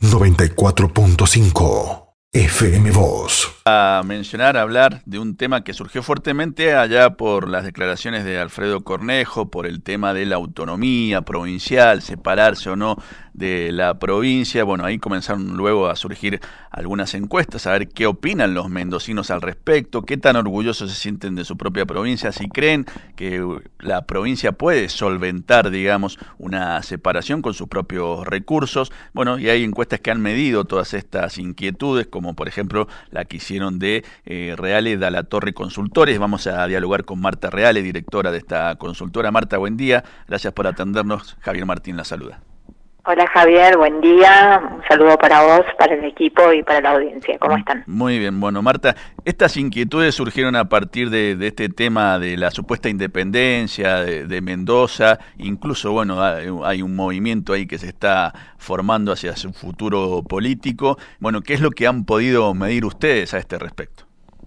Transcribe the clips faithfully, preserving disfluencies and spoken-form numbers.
noventa y cuatro punto cinco F M Voz. A mencionar, hablar de un tema que surgió fuertemente allá por las declaraciones de Alfredo Cornejo, por el tema de la autonomía provincial, separarse o no de la provincia. Bueno, ahí comenzaron luego a surgir algunas encuestas, a ver qué opinan los mendocinos al respecto, qué tan orgullosos se sienten de su propia provincia, si creen que la provincia puede solventar, digamos, una separación con sus propios recursos. Bueno, y hay encuestas que han medido todas estas inquietudes, como por ejemplo la que hicieron de eh, Reale da la Torre Consultores. Vamos a dialogar con Marta Reale, directora de esta consultora. Marta, buen día, gracias por atendernos. Javier Martín la saluda. Hola Javier, buen día, un saludo para vos, para el equipo y para la audiencia, ¿cómo están? Muy bien, bueno Marta, estas inquietudes surgieron a partir de, de este tema de la supuesta independencia de, de Mendoza, incluso bueno, hay, hay un movimiento ahí que se está formando hacia su futuro político. Bueno, ¿qué es lo que han podido medir ustedes a este respecto?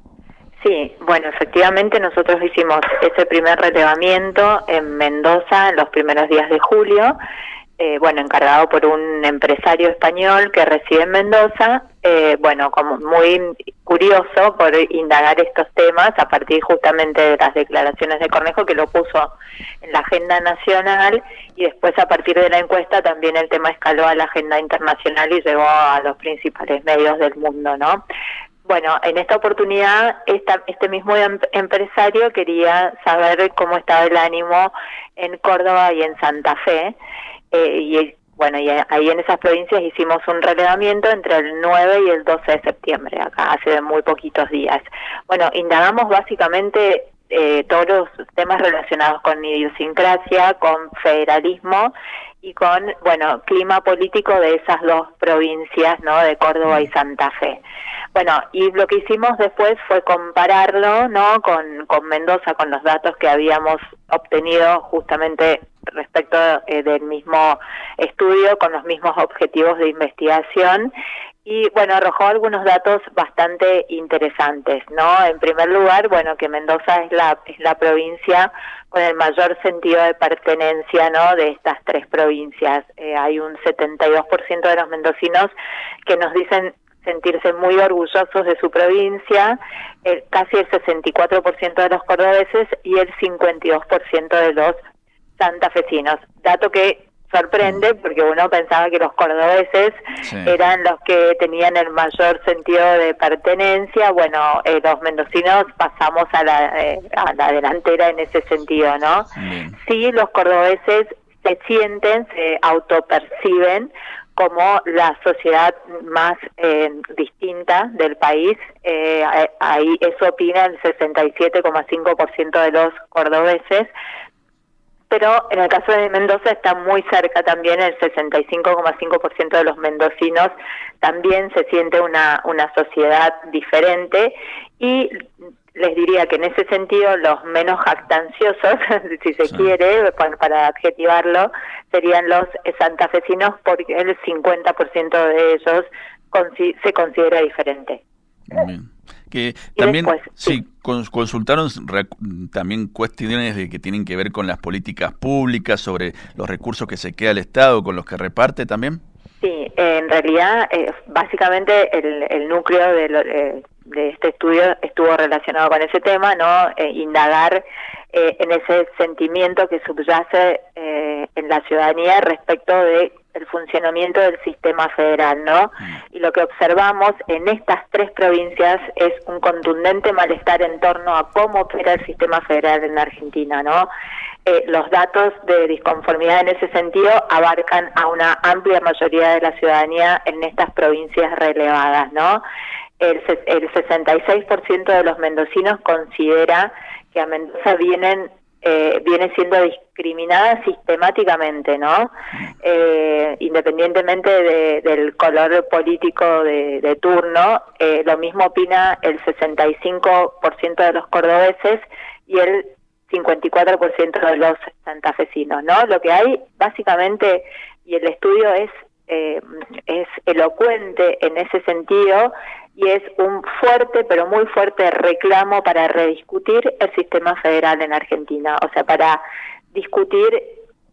Sí, bueno, efectivamente nosotros hicimos ese primer relevamiento en Mendoza en los primeros días de julio. Eh, bueno, encargado por un empresario español que reside en Mendoza, eh, bueno, como muy curioso por indagar estos temas a partir justamente de las declaraciones de Cornejo, que lo puso en la agenda nacional, y después a partir de la encuesta también el tema escaló a la agenda internacional y llegó a los principales medios del mundo, ¿no? Bueno, en esta oportunidad esta, este mismo em empresario quería saber cómo estaba el ánimo en Córdoba y en Santa Fe. Eh, y bueno, y ahí en esas provincias hicimos un relevamiento entre el nueve y el doce de septiembre, acá hace muy poquitos días. Bueno, indagamos básicamente eh, todos los temas relacionados con idiosincrasia, con federalismo y con, bueno, clima político de esas dos provincias, ¿no?, de Córdoba y Santa Fe. Bueno, y lo que hicimos después fue compararlo, ¿no?, con, con Mendoza, con los datos que habíamos obtenido justamente respecto eh, del mismo estudio, con los mismos objetivos de investigación, y bueno, arrojó algunos datos bastante interesantes, ¿no? En primer lugar, bueno, que Mendoza es la, es la provincia con el mayor sentido de pertenencia, ¿no?, de estas tres provincias. Eh, hay un setenta y dos por ciento de los mendocinos que nos dicen sentirse muy orgullosos de su provincia, eh, casi el sesenta y cuatro por ciento de los cordobeses y el cincuenta y dos por ciento de los santafesinos, dato que sorprende porque uno pensaba que los cordobeses sí. eran los que tenían el mayor sentido de pertenencia. Bueno, eh, los mendocinos pasamos a la, eh, a la delantera en ese sentido, ¿no? Bien. Sí, los cordobeses se sienten, se autoperciben como la sociedad más eh, distinta del país. Eh, ahí eso opina el sesenta y siete coma cinco por ciento de los cordobeses, pero en el caso de Mendoza está muy cerca también, el sesenta y cinco coma cinco por ciento de los mendocinos también se siente una, una sociedad diferente, y les diría que en ese sentido los menos jactanciosos, si se sí. quiere, para, para adjetivarlo, serían los santafesinos, porque el cincuenta por ciento de ellos consi se considera diferente. Bien. Que también después, sí, sí consultaron también cuestiones de que tienen que ver con las políticas públicas, sobre los recursos que se queda el Estado, con los que reparte también. Sí, en realidad, eh, básicamente el, el núcleo de, lo, eh, de este estudio estuvo relacionado con ese tema, ¿no? Eh, indagar eh, en ese sentimiento que subyace eh, en la ciudadanía respecto de el funcionamiento del sistema federal, ¿no? Y lo que observamos en estas tres provincias es un contundente malestar en torno a cómo opera el sistema federal en Argentina, ¿no? Eh, los datos de disconformidad en ese sentido abarcan a una amplia mayoría de la ciudadanía en estas provincias relevadas, ¿no? El, el sesenta y seis por ciento de los mendocinos considera que a Mendoza vienen Eh, viene siendo discriminada sistemáticamente, ¿no? Eh, independientemente de, del color político de, de turno, eh, lo mismo opina el sesenta y cinco por ciento de los cordobeses y el cincuenta y cuatro por ciento de los santafesinos, ¿no? Lo que hay básicamente, y el estudio es eh, es elocuente en ese sentido, y es un fuerte, pero muy fuerte reclamo para rediscutir el sistema federal en Argentina, o sea, para discutir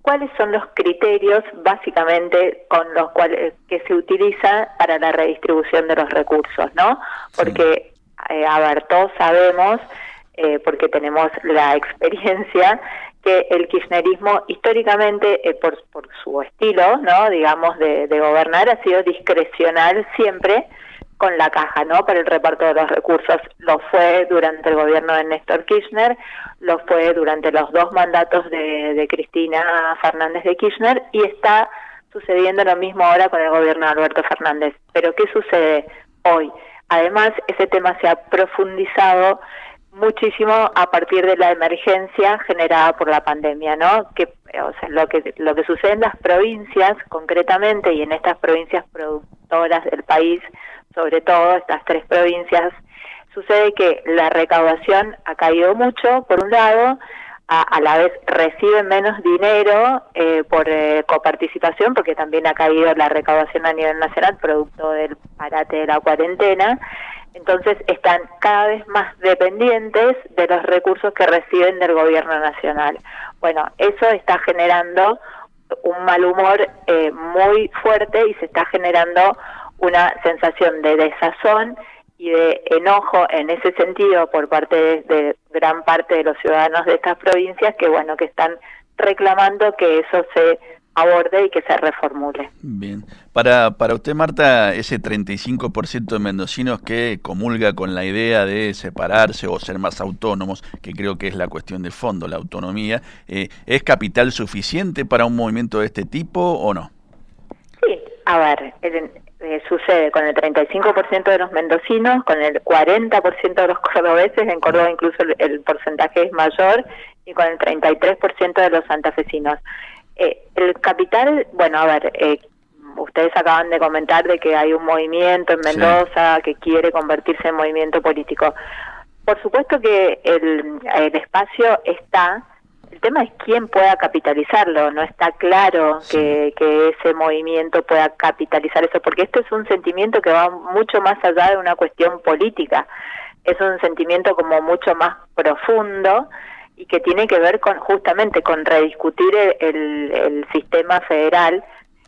cuáles son los criterios básicamente con los cuales que se utiliza para la redistribución de los recursos, ¿no? Porque, eh, a ver, todos sabemos, eh, porque tenemos la experiencia, que el kirchnerismo históricamente, eh, por, por su estilo, ¿no? digamos, de, de gobernar, ha sido discrecional siempre con la caja, ¿no? Para el reparto de los recursos. Lo fue durante el gobierno de Néstor Kirchner, lo fue durante los dos mandatos de, de Cristina Fernández de Kirchner, y está sucediendo lo mismo ahora con el gobierno de Alberto Fernández. Pero ¿qué sucede hoy? Además, ese tema se ha profundizado muchísimo a partir de la emergencia generada por la pandemia, ¿no? Que, o sea, lo que lo que sucede en las provincias concretamente, y en estas provincias productoras del país, sobre todo estas tres provincias, sucede que la recaudación ha caído mucho, por un lado, a, a la vez reciben menos dinero eh, por eh, coparticipación, porque también ha caído la recaudación a nivel nacional, producto del parate de la cuarentena. Entonces están cada vez más dependientes de los recursos que reciben del gobierno nacional. Bueno, eso está generando un mal humor eh, muy fuerte, y se está generando una sensación de desazón y de enojo en ese sentido por parte de, de gran parte de los ciudadanos de estas provincias, que bueno, que están reclamando que eso se aborde y que se reformule. Bien. Para, para usted, Marta, ese treinta y cinco por ciento de mendocinos que comulga con la idea de separarse o ser más autónomos, que creo que es la cuestión de fondo, la autonomía, eh, ¿es capital suficiente para un movimiento de este tipo o no? Sí, a ver, el, eh, sucede con el treinta y cinco por ciento de los mendocinos, con el cuarenta por ciento de los cordobeses, en Córdoba incluso el, el porcentaje es mayor, y con el treinta y tres por ciento de los santafesinos. Eh, el capital, bueno, a ver, eh, ustedes acaban de comentar de que hay un movimiento en Mendoza sí. que quiere convertirse en movimiento político. Por supuesto que el, el espacio está, el tema es quién pueda capitalizarlo. No está claro sí. que, que ese movimiento pueda capitalizar eso, porque esto es un sentimiento que va mucho más allá de una cuestión política. Es un sentimiento como mucho más profundo, y que tiene que ver con justamente con rediscutir el, el, el sistema federal.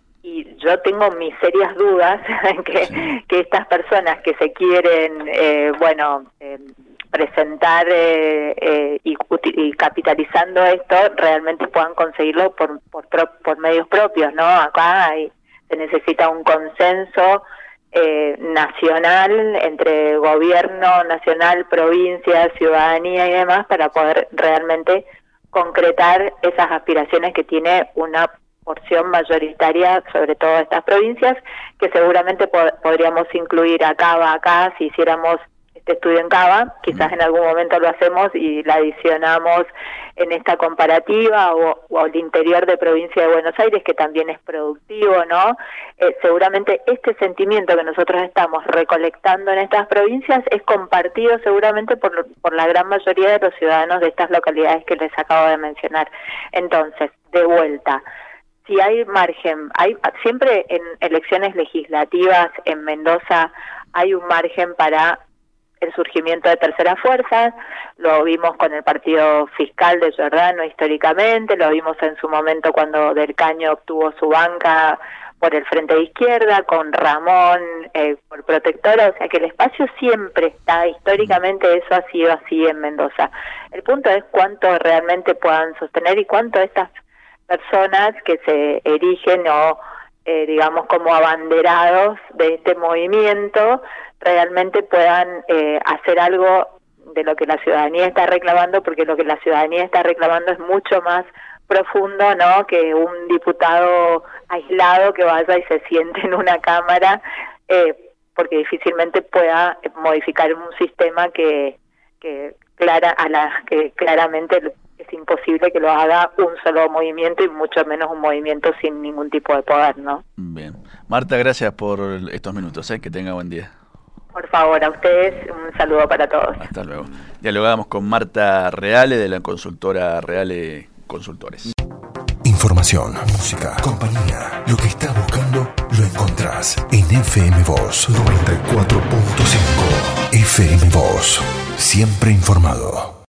Y yo tengo mis serias dudas en que, sí. que estas personas que se quieren, eh, bueno, eh, presentar eh, eh, y, y capitalizando esto, realmente puedan conseguirlo por, por, por medios propios, ¿no? Acá hay, se necesita un consenso Eh, nacional entre gobierno nacional, provincia, ciudadanía y demás, para poder realmente concretar esas aspiraciones que tiene una porción mayoritaria, sobre todo de estas provincias, que seguramente pod- podríamos incluir a Cava acá si hiciéramos este estudio en Cava, quizás en algún momento lo hacemos y la adicionamos en esta comparativa, o, o al interior de provincia de Buenos Aires, que también es productivo, ¿no? Eh, seguramente este sentimiento que nosotros estamos recolectando en estas provincias es compartido seguramente por, por la gran mayoría de los ciudadanos de estas localidades que les acabo de mencionar. Entonces, de vuelta, si hay margen, hay siempre en elecciones legislativas en Mendoza hay un margen para el surgimiento de terceras fuerzas. Lo vimos con el partido fiscal de Giordano históricamente, lo vimos en su momento cuando Del Caño obtuvo su banca por el Frente de Izquierda, con Ramón eh, por Protectora, o sea que el espacio siempre está, históricamente eso ha sido así en Mendoza. El punto es cuánto realmente puedan sostener y cuánto estas personas que se erigen o eh, digamos como abanderados de este movimiento realmente puedan eh, hacer algo de lo que la ciudadanía está reclamando, porque lo que la ciudadanía está reclamando es mucho más profundo, ¿no?, que un diputado aislado que vaya y se siente en una cámara, eh, porque difícilmente pueda modificar un sistema que que clara a la que claramente es imposible que lo haga un solo movimiento, y mucho menos un movimiento sin ningún tipo de poder, ¿no? Bien. Marta, gracias por estos minutos, ¿eh? Que tenga buen día. Por favor, a ustedes un saludo para todos. Hasta luego. Dialogamos con Marta Reale, de la consultora Reale Consultores. Información, música, compañía. Lo que estás buscando lo encontrás en F M Voz noventa y cuatro punto cinco. F M Voz, siempre informado.